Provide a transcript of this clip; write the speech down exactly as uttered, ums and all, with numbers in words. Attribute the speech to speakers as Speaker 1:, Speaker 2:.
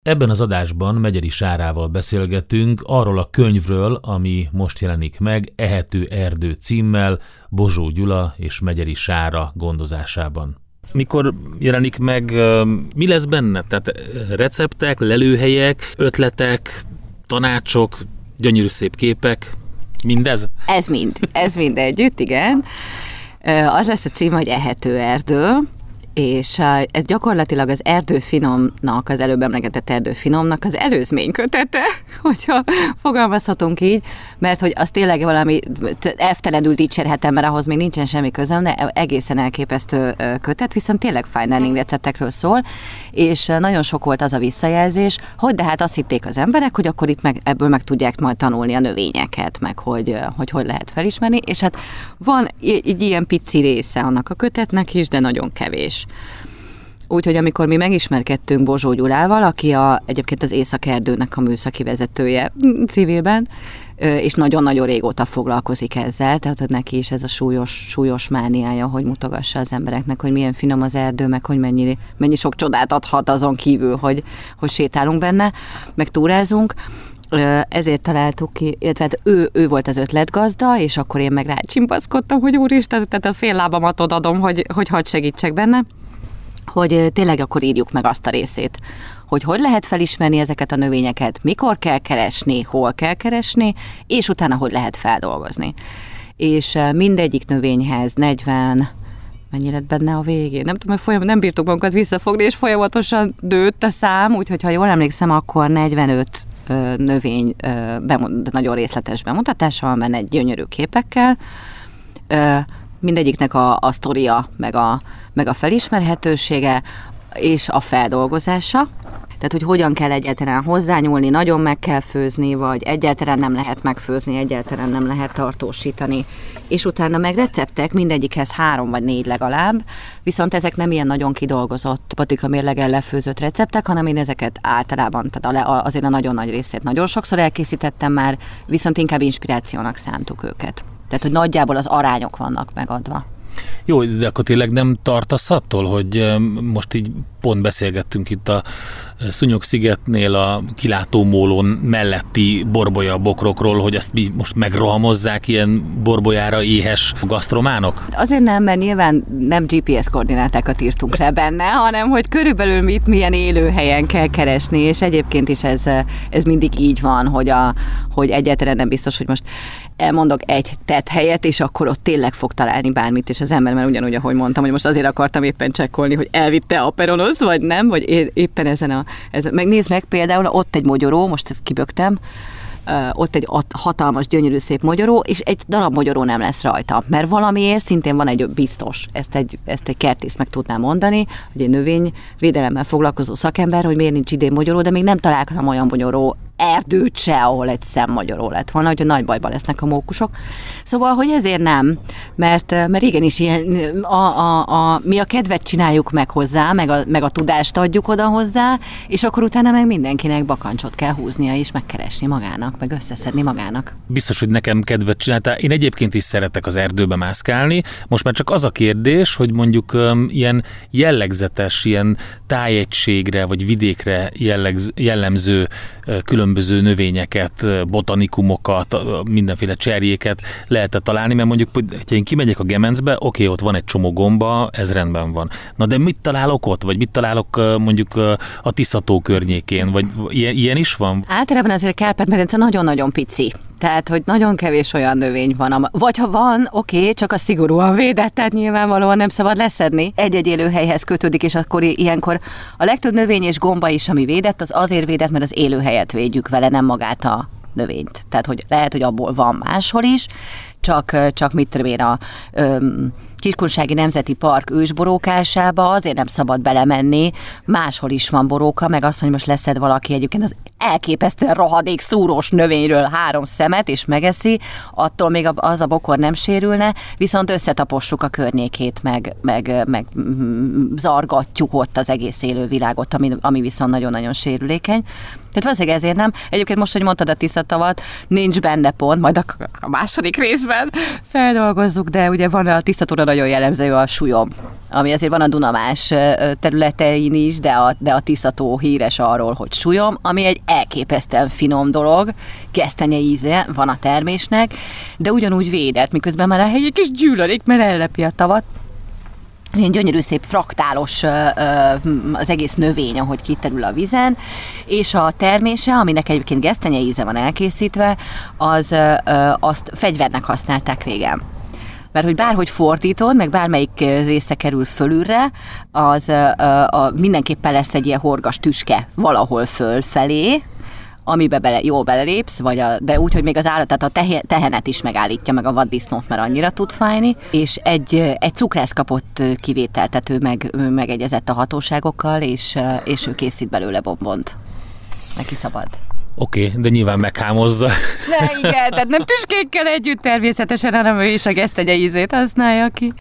Speaker 1: Ebben az adásban Megyeri Sárával beszélgetünk arról a könyvről, ami most jelenik meg Ehető erdő címmel, Bozsó Gyula és Megyeri Sára gondozásában. Mikor jelenik meg, mi lesz benne? Tehát receptek, lelőhelyek, ötletek, tanácsok, gyönyörű szép képek, mindez?
Speaker 2: Ez mind, ez mind együtt, igen. Az lesz a cím, hogy Ehető erdő, és ez gyakorlatilag az Erdő Finomnak, az előbb emlegetett Erdő Finomnak az előzménykötete, hogyha fogalmazhatunk így, mert hogy az tényleg valami elvtelenül dicsérhetem, mert ahhoz még nincsen semmi közöm, de egészen elképesztő kötet, viszont tényleg fine dining receptekről szól, és nagyon sok volt az a visszajelzés, hogy de hát azt hitték az emberek, hogy akkor itt meg, ebből meg tudják majd tanulni a növényeket, meg hogy, hogy hogy lehet felismerni, és hát van egy ilyen pici része annak a kötetnek is, de nagyon kevés. Úgyhogy amikor mi megismerkedtünk Bozsó Gyulával, aki a, egyébként az Északerdőnek a műszaki vezetője civilben, és nagyon-nagyon régóta foglalkozik ezzel, tehát neki is ez a súlyos, súlyos mániája, hogy mutogassa az embereknek, hogy milyen finom az erdő, meg hogy mennyi, mennyi sok csodát adhat azon kívül, hogy, hogy sétálunk benne, meg túrázunk. Ezért találtuk ki, illetve hát ő, ő volt az ötletgazda, és akkor én meg rácsimpaszkodtam, hogy úristen, tehát a fél lábamat odadom, hogy, hogy hadd segítsek benne, hogy tényleg akkor írjuk meg azt a részét, hogy hogy lehet felismerni ezeket a növényeket, mikor kell keresni, hol kell keresni, és utána hogy lehet feldolgozni. És mindegyik növényhez negyven, mennyi lett benne a végén? Nem tudom, hogy folyam, nem bírtuk magunkat visszafogni, és folyamatosan dőtt a szám, úgyhogy ha jól emlékszem, akkor negyvenöt ö, növény ö, bemut, nagyon részletes bemutatása van benne, egy gyönyörű képekkel. Ö, mindegyiknek a, a sztoria, meg a, meg a felismerhetősége, és a feldolgozása. Tehát, hogy hogyan kell egyáltalán hozzányúlni, nagyon meg kell főzni, vagy egyáltalán nem lehet megfőzni, egyáltalán nem lehet tartósítani. És utána meg receptek, mindegyikhez három vagy négy legalább, viszont ezek nem ilyen nagyon kidolgozott patika mérleggel lefőzött receptek, hanem én ezeket általában, tehát azért a nagyon nagy részét nagyon sokszor elkészítettem már, viszont inkább inspirációnak szántuk őket. Tehát, hogy nagyjából az arányok vannak megadva.
Speaker 1: Jó, de akkor tényleg nem tartasz attól, hogy most így pont beszélgettünk itt a Szúnyog-szigetnél a kilátómólón melletti borbolya bokrokról, hogy ezt most megrohamozzák ilyen borbolyára éhes gasztrománok?
Speaker 2: Azért nem, mert nyilván nem gé pé es koordinátákat írtunk le benne, hanem hogy körülbelül mit milyen élőhelyen kell keresni, és egyébként is ez, ez mindig így van, hogy, a, hogy egyáltalán nem biztos, hogy most elmondok egy tetthelyet, és akkor ott tényleg fog találni bármit, és az ember, mert ugyanúgy, ahogy mondtam, hogy most azért akartam éppen csekkolni, hogy elvitte a peronosz, vagy nem, vagy éppen ezen a... Ezen. Megnézd meg például, ott egy mogyoró, most ezt kibögtem, ott egy hatalmas, gyönyörű szép mogyoró, és egy darab mogyoró nem lesz rajta, mert valamiért szintén van egy biztos, ezt egy, ezt egy kertész meg tudná mondani, hogy egy növényvédelemmel foglalkozó szakember, hogy miért nincs idén mogyoró, de még nem találkozom olyan mogyoró erdőt se, ahol egy szemmagyoró lett volna, hogy nagy bajban lesznek a mókusok. Szóval, hogy ezért nem, mert, mert igenis ilyen, a, a, a, mi a kedvet csináljuk meg hozzá, meg a, meg a tudást adjuk oda hozzá, és akkor utána meg mindenkinek bakancsot kell húznia, és megkeresni magának, meg összeszedni magának.
Speaker 1: Biztos, hogy nekem kedvet csináltál. Én egyébként is szeretek az erdőbe mászkálni. Most már csak az a kérdés, hogy mondjuk um, ilyen jellegzetes, ilyen tájegységre, vagy vidékre jellegz, jellemző uh, különböző növényeket, botanikumokat, mindenféle cserjéket lehet találni, mert mondjuk, hogyha én kimegyek a Gemencbe, oké, ott van egy csomó gomba, ez rendben van. Na de mit találok ott? Vagy mit találok mondjuk a Tisza-tó környékén? Vagy ilyen, ilyen is van?
Speaker 2: Általában azért Kárpát-medence nagyon-nagyon pici. Tehát, hogy nagyon kevés olyan növény van. Vagy ha van, oké, csak a szigorúan védett, tehát nyilvánvalóan nem szabad leszedni. Egy-egy élőhelyhez kötődik, és akkor ilyenkor a legtöbb növény és gomba is, ami védett, az azért védett, mert az élőhelyet védjük vele, nem magát a növényt. Tehát, hogy lehet, hogy abból van máshol is, csak, csak mit tudom én, a öm, Kiskunsági Nemzeti Park ősborókásába azért nem szabad belemenni, máshol is van boróka, meg azt, hogy most leszed valaki egyébként az elképesztően rohadék szúrós növényről három szemet, és megeszi, attól még az a bokor nem sérülne, viszont összetapossuk a környékét, meg, meg, meg zargatjuk ott az egész élővilágot, ami, ami viszont nagyon-nagyon sérülékeny. Tehát valószínűleg ezért nem. Egyébként most, hogy mondtad a tiszatavat, nincs benne pont, majd a, a második részben feldolgozzuk, de ugye van a tisztatóra nagyon jellemző a súlyom, ami azért van a Dunamás területein is, de a, de a tisztató híres arról, hogy súlyom, ami egy elképesztően finom dolog, gesztenye íze van a termésnek, de ugyanúgy védett, miközben már a hegyek is gyűlölik, mert ellepi a tavat. Ilyen gyönyörű szép fraktálos az egész növény, ahogy kiterül a vízen, és a termése, aminek egyébként gesztenye íze van elkészítve, az, azt fegyvernek használták régen. Mert hogy bárhogy fordítod, meg bármelyik része kerül fölülre, az a, a, mindenképpen lesz egy ilyen horgas tüske valahol fölfelé, amibe bele, jól belelépsz, vagy a, de úgy, hogy még az állat, tehát a tehe, tehenet is megállítja, meg a vaddisznót, mert annyira tud fájni, és egy, egy cukrász kapott kivételt, tehát ő, meg, ő megegyezett a hatóságokkal, és, és ő készít belőle bombont. Neki szabad.
Speaker 1: Oké, okay, de nyilván meghámozza.
Speaker 2: De igen, tehát nem tüskékkel együtt természetesen, hanem ő is a gesztenye ízét használja ki.